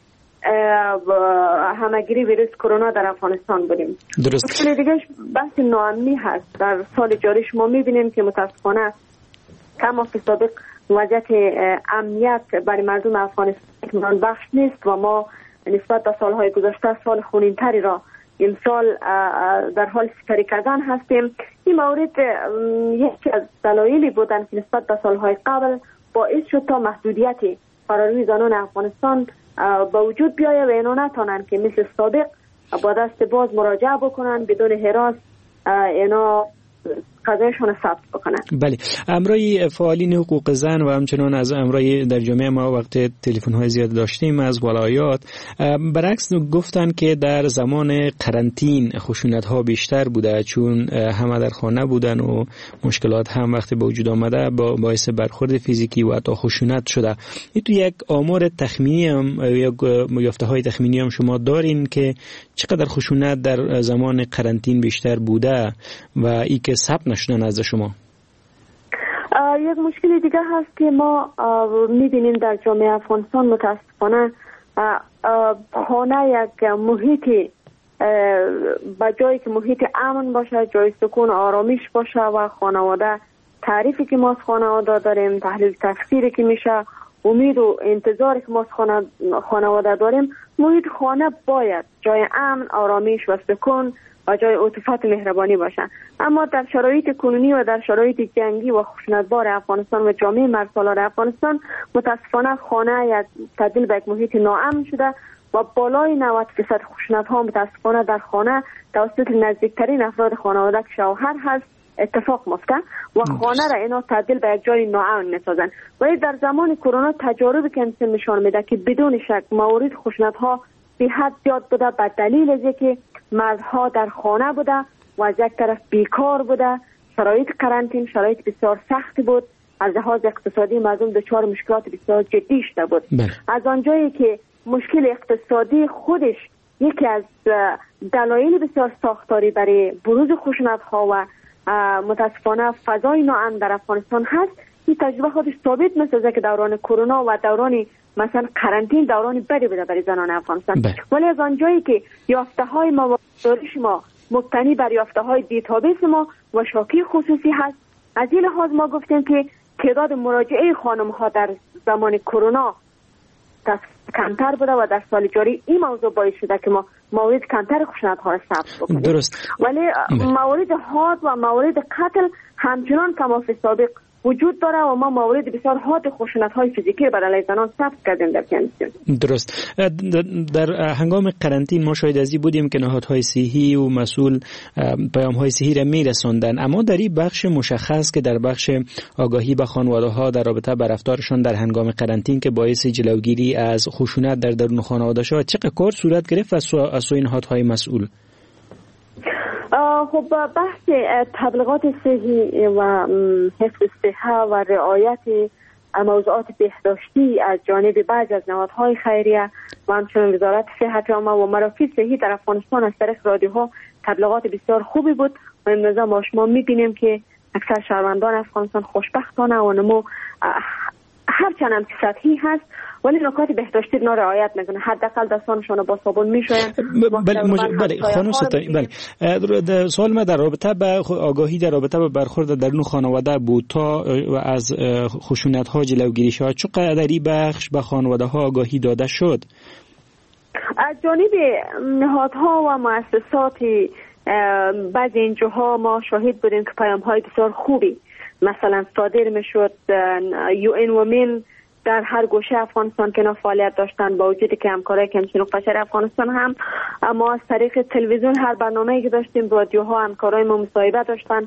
همگیری ویروس کرونا در افغانستان بودیم. درست. مشکل دیگه بحث ناامنی هست. در سال جاری ما میبینیم که متاسفانه کما فی سابق وضعیت امنیت برای مردم افغانستان اطمینان بخش نیست و ما نسبت به سالهای گذشته سال خونین‌تری را امسال در حال سپری کردن هستیم. این مورد یکی از دلایلی بودن که نسبت به سالهای قبل باعث شد تا محدودیت فراری زنان افغانستان با وجود بیایه و اینا نتانن که مثل سابق با دست باز مراجعه بکنن بدون هراس اینا قضایشون ثبت بکنن. بله، امرای فعالین حقوق زن و همچنان از امرای در جامعه ما وقت تلفن های زیاد داشتیم از ولایات، برعکس گفتن که در زمان قرنطین خشونت ها بیشتر بوده، چون همه در خانه بودن و مشکلات هم وقتی به وجود آمده با باعث برخورد فیزیکی و حتی خشونت شده. این تو یک آمار تخمینی هم یا یافته های تخمینی هم شما دارین که چقدر خشونت در زمان قرنطین بیشتر بوده و ای که ثبت نشدن از شما؟ یک مشکلی دیگه هست که ما میبینیم در جامعه افغانستان متاسفانه خانه یک محیط با جایی که محیط امن باشه، جای سکون و آرامش باشه و خانواده تعریفی که ما از خانواده داریم، تحلیل تفسیری که میشه، امید و انتظاری که ما از خانواده داریم، محیط خانه باید جای امن، آرامش و سکون و جای عطوفت مهربانی باشن. اما در شرایط کنونی و در شرایط جنگی و خشونتبار افغانستان و جامعه مرزسالار افغانستان متاسفانه خانه یک تبدیل به یک محیط ناامن شده و بالای نود درصد خشونت ها متاسفانه در خانه توسط نزدیکترین افراد خانواده که شوهر هست اتفاق میفته و خانه را اینا تبدیل به یک جای ناامن میسازن. ولی در زمان کرونا تجارب که نشان میده که بدون شک موارد خشونت ها به حد زیاد بوده به دلیل از اینکه مردها در خانه بوده و از یک طرف بیکار بوده، شرایط قرنطین شرایط بسیار سخت بود، از لحاظ اقتصادی مردم دچار مشکلات بسیار جدی شده بود. بله. از آنجایی که مشکل اقتصادی خودش یکی از دلایل بسیار ساختاری برای بروز خشونت ها و متاسفانه فضای ناامن در افغانستان هست، این تجربه خودش ثابت می‌سازه که دوران کرونا و دوران مثلا قرنطین دوران بدی بوده برای زنان افغانستان. بله. ولی از آنجایی که یافته های ما و دانش ما مبتنی بر یافته های دیتابیس ما و شاکی خصوصی هست، از این لحاظ ما گفتیم که تعداد مراجعه خانم ها در زمان کرونا کمتر بوده و در سال جاری این موضوع باعث شده که ما موارد کمتر خشونت ها را ثبت بکنیم. درست. ولی موارد حاد و موارد قتل همچنان کما فی سابق وجود داره و ما موارد بسیار حاد خشونت های فیزیکی بر علیه زنان ثبت کردیم در کمیسیون. درست. در هنگام قرنطین ما شاهد ازی بودیم که نهادهای صحی و مسئول پیام های صحی را میرساندن، اما در این بخش مشخص که در بخش آگاهی به خانواده ها در رابطه با رفتارشان در هنگام قرنطین که باعث جلوگیری از خشونت در درون خانواده شد، چه کار صورت گرفت از سوی نهادهای مسئول؟ خب بحث تبلیغات صحی و حفظ صحه و رعایت موضوعات بهداشتی از جانب بعضی از نهادهای خیریه و همچنین وزارت صحت عامه و مراکز صحی در افغانستان از طریق رادیوها تبلیغات بسیار خوبی بود و امروز ما شما می‌بینیم که اکثر شهروندان افغانستان خوشبختانه و نمو هرچند هم سطحی هست ولی نکات بهداشتی را رعایت میکنه، حداقل دستانشون با صابون میشوین. بله بله خانم ستانی، بله سوال ما در رابطه با آگاهی در رابطه با برخورد درون خانواده بود تا از خشونت ها جلوگیری شود، چقدر این بخش به خانواده ها آگاهی داده شد؟ از جانب نهادها و مؤسسات بعضی اینجاها ما شاهد بودیم که پیام های بسیار خوبی مثلا صادر میشد. یو این وومن در هر گوشه افغانستان که فعالیت داشتن، با وجودی که همکارای کمیسیون حقوق بشر افغانستان هم ما از طریق تلویزیون هر برنامه‌ای که داشتیم، رادیوها همکارای ما مصاحبه داشتن،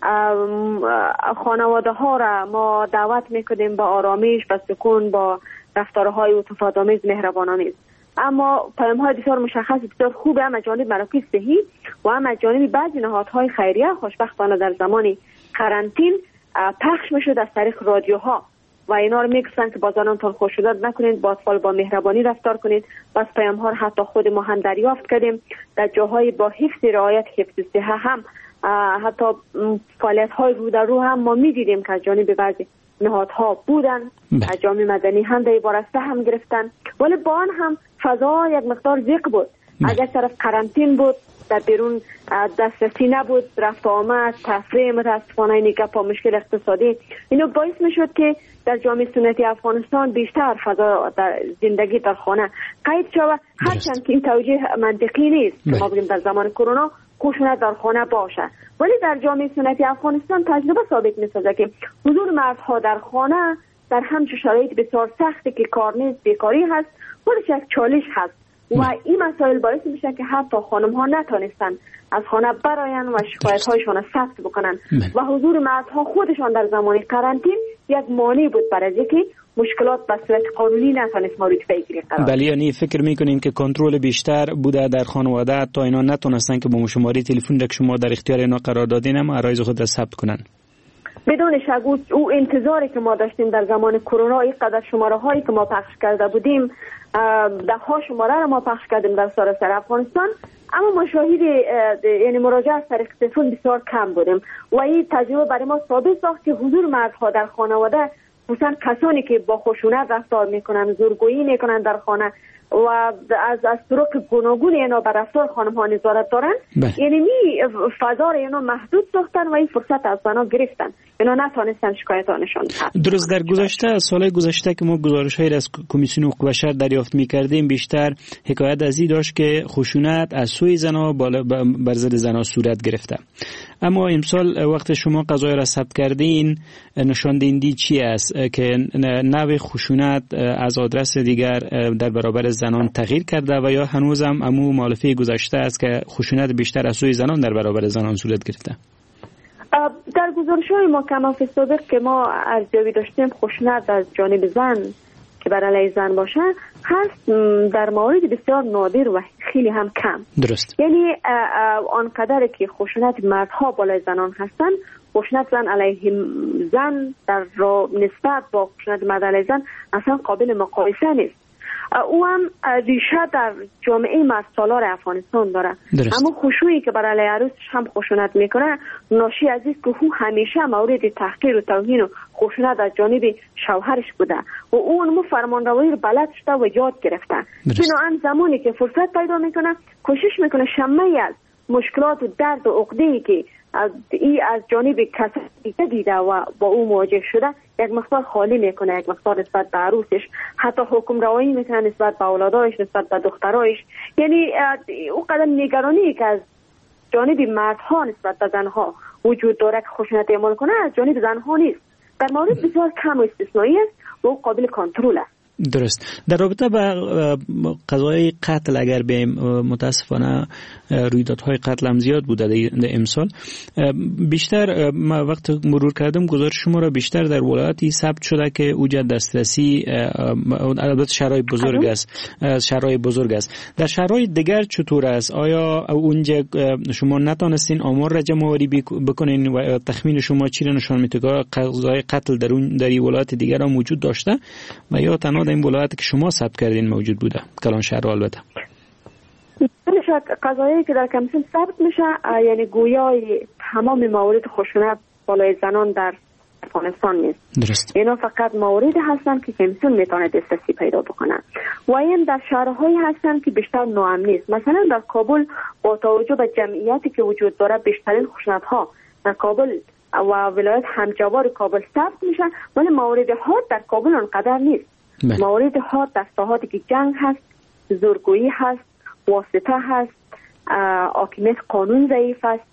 خانواده ها را ما دعوت میکنیم با آرامش، با سکون، با رفتارهای عطوف‌آمیز، مهربان‌آمیز. اما پیام‌های بسیار مشخص بسیار خوب هم از جانب مراکز صحی و هم از جانب بعضی نهادهای خیریه خوشبختانه در زمان کرانتین پخش میشد از طریق رادیوها و اینا رو میگفتن که با زنانتان خوش‌عادت نکنید، با اطفال با مهربانی رفتار کنید. بس پیام‌ها رو حتی خود ما هم دریافت کردیم. در جاهای با حفظ رعایت حفظ صحه هم حتی فعالیت‌های رو در رو هم ما می‌دیدیم که از جانب بعضی نهادها بودن، از جامعه مدنی هم در بارسته هم گرفتن، ولی با آن هم فضا یک مقدار ضیق بود. اگر طرف کرانتین بود، در بیرون دسترسی نبود، رفت آمد، تفریح، متاسفانه این گپ و مشکل اقتصادی، اینو باعث میشد که در جامعه سنتی افغانستان بیشتر فضا در زندگی در خانه قید شود، هرچند که این توجیه منطقی نیست که ما بگیم در زمان کرونا خشونت در خانه باشه، ولی در جامعه سنتی افغانستان تجربه ثابت می‌سازه که حضور مردها در خانه در همچون شرایط بسیار سختی که کار نیست، بیکاری هست، خودش یک چالش هست و این مسائل باعث میشه که حتی خانم‌ها نتونستن از خانه براین و شکایت‌هایشان را ثبت بکنن و حضور مردها خودشان در زمان کرانتین یک مانع بود برای اینکه مشکلات به صورت قانونی نتونست مورد پیگیری قرار. بله، یعنی فکر میکنین که کنترل بیشتر بوده در خانواده تا اینا نتونستن که با شماره تلفن که شما در اختیار اینا قرار دادین هم عرایض خود را ثبت کنن؟ بدون شک او انتظاری که ما داشتیم در زمان کرونا، اینقدر شماره هایی که ما پخش کرده بودیم، ده ها شماره را ما پخش کردیم در سراسر افغانستان، اما ما شاهد یعنی مراجعه از طریق تلفن بسیار کم بودیم و این تجربه برای ما ثابت ساخت که حضور مردها در خانواده، خصوصا کسانی که با خشونت رفتار میکنن، زورگویی میکنن در خانه و از از طرق گوناگون اینا بر رفتار خانم ها نظارت دارن، یعنی می فضا رو اینا محدود ساختن و این فرصت از زنا گرفتن، اینا نتونستن شکایتانشان. درست، در گذشته سالهای گذشته که ما گزارش‌هایی از کمیسیون حقوق بشر دریافت می‌کردیم، بیشتر حکایت از این داشت که خشونت از سوی زنا بر ضد زنا صورت گرفته. اما امسال وقت شما قضایی را ثبت کردین، نشان دهنده چی است که نوع خشونت از آدرس دیگر در برابر زنان تغییر کرده و یا هنوزم امو مؤلفه گذشته است که خشونت بیشتر از سوی زنان در برابر زنان صورت گرفته؟ در گزارش‌های ما کما فی سابق که ما ارزیابی داشتیم، خشونت از جانب زن که بر علیه زن باشه هست در موارد بسیار نادر و خیلی هم کم. درست. یعنی آنقدر که خشونت مردها بالای زنان هستن، خشونت زن علیه زن در نسبت با خشونت مرد علیه زن اصلا قابل مقایسه نیست. او هم ریشه در جامعه مردسالار افغانستان داره. درست. اما خشوعی که بر علیه عروسش هم خشونت میکنه ناشی از این که او همیشه مورد تحقیر و توهین و خشونت از جانب شوهرش بوده و اون مو فرمانروایی رو بلد شده و یاد گرفته. بنابراین زمانی که فرصت پیدا میکنه کوشش میکنه شمعی از مشکلات و درد و عقده‌ای که ای از جانب کسی دیده و با او مواجه شده یک مقدار خالی میکنه، یک مقدار نسبت به عروسش، حتی حکم روایی میکنه نسبت به اولادایش، نسبت به دخترایش. یعنی او قدر نگرانی که از جانب مردها نسبت به زنها وجود داره که خشونت اعمال کنه از جانب زنها نیست، در مورد بسیار کم و استثنایی است و او قابل کنترل است. درست. در رابطه با قضای قتل اگر به متاسفانه رویدادهای قتل هم زیاد بوده در امسال، بیشتر ما وقت مرور کردم گزارش شما را بیشتر در ولایاتی ثبت شده که اوجا دسترسی البته شهرهای بزرگ است، شهرهای بزرگ است. در شهرهای دیگر چطور است؟ آیا اونجا شما نتونستین آمار را جمع آوری بکنین و تخمین شما چی را نشان میده که قضای قتل در اون در ولایات دیگر هم موجود داشته و یا تنها در این ولایتی که شما ثبت کردین موجود بوده؟ کلان شهر البته قضایی که در کمیسیون ثبت میشه یعنی گویای تمام موارد خشونت بالای زنان در افغانستان نیست. درست. اینا فقط مواردی هستن که کمیسیون میتونه دسترسی پیدا بکنه و این در شهرهایی هستن که بیشتر ناامن نیست. مثلا در کابل با توجه به جمعیتی که وجود داره بیشترین خشونت ها در کابل و ولایت همجوار کابل ثبت میشن، ولی موارد حاد در کابل اونقدر نیست. بله. موارد حاد در ساحاتی که جنگ هست، زورگویی هست، واسطه هست، حاکمیت قانون ضعیف است،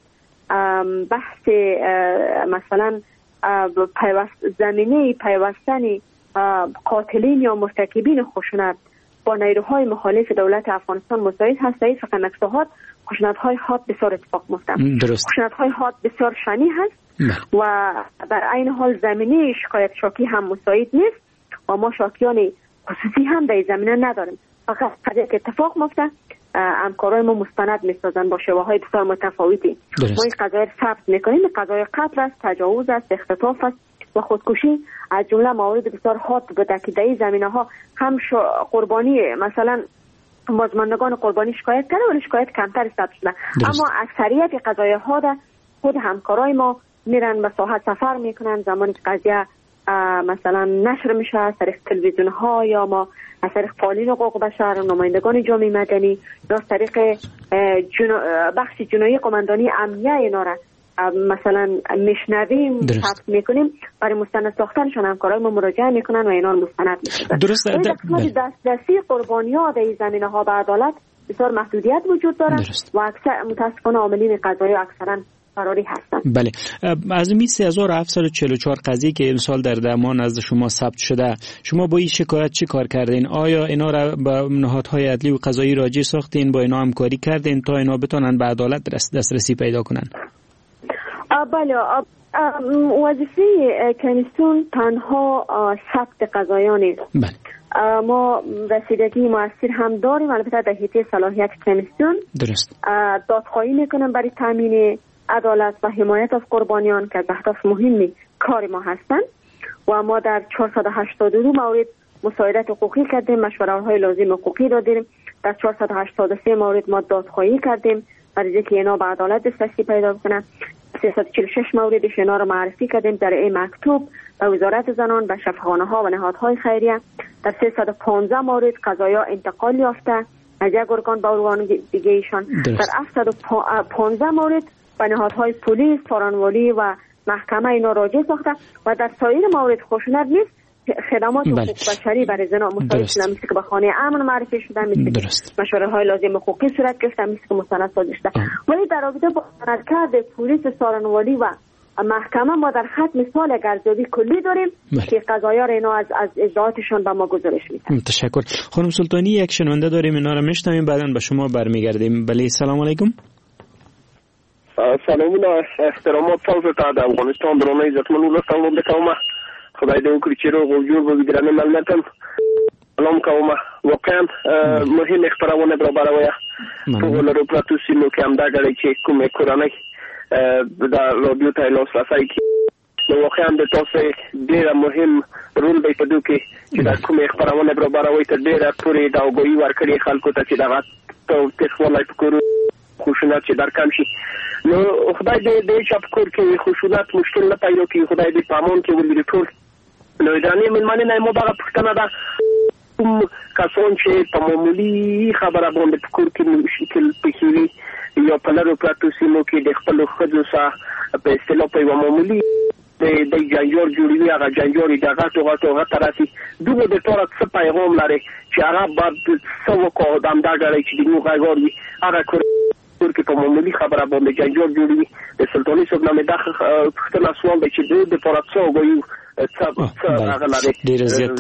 بحث مثلا پیوست زمینه پیوستن قاتلین یا مرتکبین خشونت با نیروهای مخالف دولت افغانستان متحد هستند. فقط نکساهات خشونت‌های حاد بسیار اتفاق می‌افتند. خشونت‌های حاد بسیار شنی هست و در عین حال زمینه شکایت شاکی هم مساعد نیست و ما شاکیان خصوصی هم در زمینه نداریم. فقط قضیه که اتفاق می‌افته همکارای ما مستند می‌سازن با شواهد بسیار متفاوتی. ما این قضایا رو ثبت می‌کنیم. قضایا قتل است، تجاوز است، اختطاف است و خودکشی از جمله موارد بسیار حاد بوده که در این زمینه‌ها هم قربانی مثلا بازماندگان قربانی شکایت کرده ولی شکایت کمتر ثبت شده، اما اکثریت قضایای حاد خود همکارای ما میرن به ساحت سفر میکنن زمانی که قضیه مثلا نشر میشه از طریق تلویزیون ها یا ما از طریق فعالین حقوق بشر، نمایندگان جامعه مدنی یا از طریق جنا... بخش جنایی قماندانی امنیه اینا را مثلا میشنویم، ثبت میکنیم، برای مستند ساختنشان همکارای ما مراجعه میکنن و اینا رو مستند میکنن. درست. دسترسی قربانی‌ها در این زمینه‌ها به عدالت بسیار محدودیت وجود دارد و اکثر متاسفانه عاملین قضایی اکثرا فراری هستند. بله. از این سه هزار و هفتصد و چهل و چهار قضیه که امسال در دمان نزد شما ثبت شده، شما با این شکایت چی کار کردین؟ آیا اینا را به نهادهای عدلی و قضایی راجع ساختین، با اینا همکاری کردین تا اینا بتونن به عدالت دسترسی پیدا کنن؟ بله، وظیفه کمیسیون تنها ثبت قضایا نیست. بله. ما رسیدگی موثر هم داریم، البته در حیطه صلاحیت کمیسیون درست دادخواهی میکنیم برای تامین عدالت و حمایت از قربانیان که از اهداف مهمی کار ما هستند و ما در چهارصد و هشتاد و دو مورد مساعدت حقوقی کردیم، مشوره‌های لازم حقوقی دادیم. در چهارصد و هشتاد و سه مورد ما دادخواهی کردیم برای اینکه اینا به عدالت دسترسی پیدا کنند. سیصد و چهل و شش موردش اینا رو معرفی کردیم در این مکتوب به وزارت زنان، به شفاخانه‌ها و نهادهای خیریه. در سیصد و پانزده مورد قضایا انتقال یافته از یک ارگان به ارگان دیگه ایشان. در هفتصد و پانزده مورد به نهادهای پلیس، فارانوالی و محکمه اینا راجع ساخته و در سایر موارد خشونت نیست خدمات حقوق بشری برای زنا مساعد شدن، مثل که به خانه امن معرفی شدن، مثل که مشوره های لازم حقوقی صورت گرفتن، مثل که مستند سازی شده. ولی در رابطه با عملکرد پلیس، سارنوالی و محکمه ما در خط مثال ارزیابی کلی داریم بله. که قضایا را اینا از از اجراءاتشان به ما گزارش میدن. تشکر. خانم سلطانی، یک شنونده داریم، اینا رو میشنویم، بعداً به شما برمیگردیم. بله، سلام علیکم. سلامونه، احترامات تاسو ته د افغانستان درنو عزتمنو ولسمو د کومه خدای دې وکړي چې روغ او جوړ به وي ګرانې ملتم. سلام کومه، واقعا مهم خبرونه برابروي په ولرو پراتو سیمو کې هم دا غړي چې کومه کورانه د رادیو ته لاسرسي کوي. نو واقعا د تاسو ډېر مهم رول دی په دوی کې چې دا کومه خبرونه برابروي ته ډېر پوری دا وګړي ورکړي خلکو ته چې دا ته تخولای پکورو خشونت چې در کم شي. نو خدای دې دې چې په کور کې خشونت مشکل نه پیدا کړي، خدای دې پامون کې ولري ټول. نو ځانې منمنه نه مو دغه پښتنه ده کوم کسان چې په معمولی خبره باندې په کور کې مشکل پېښوي یا په لرو پراتو سیمو کې د خپل ښځو سره په اصطلاح په یوه معمولي د د جنجال جوړوي، هغه جنجال د غټو غټو غټ راسي دوی د تور څه پیغام لري چې هغه بعد څو کو د امدا غړي چې موږ غوړي هغه کور کې په معمولی خبره باندې جنجال جوړوي. د سلطنتي صاحب نامه د پښتنه سوال دی چې د تور څو غوي څه هغه لري ډیر زیات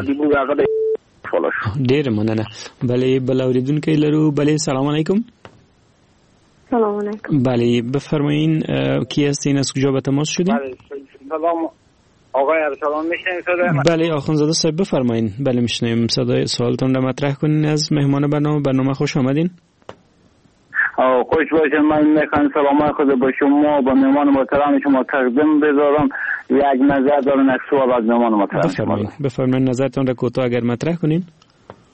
ډیر مننه. بله، بل اوریدونکو لرو. بله، سلام علیکم. سلام علیکم. بله، بفرمایین کی هستین، از کجا به تماس شدین؟ بله، سلام آقای ارسلان، میشنید صدای من؟ بله آخوندزاده صاحب بفرمایین. بله میشنیم. صدای سوالتون رو مطرح کنین از مهمان برنامه. برنامه خوش آمدین. خوش باشین. من میخوام سلام خود با شما با مهمان محترم شما تقدیم بذارم. یک نظر دارم، یک سوال از مهمان محترم. بفرمایید. بفرمایید نظرتون را کوتاه اگر مطرح کنین.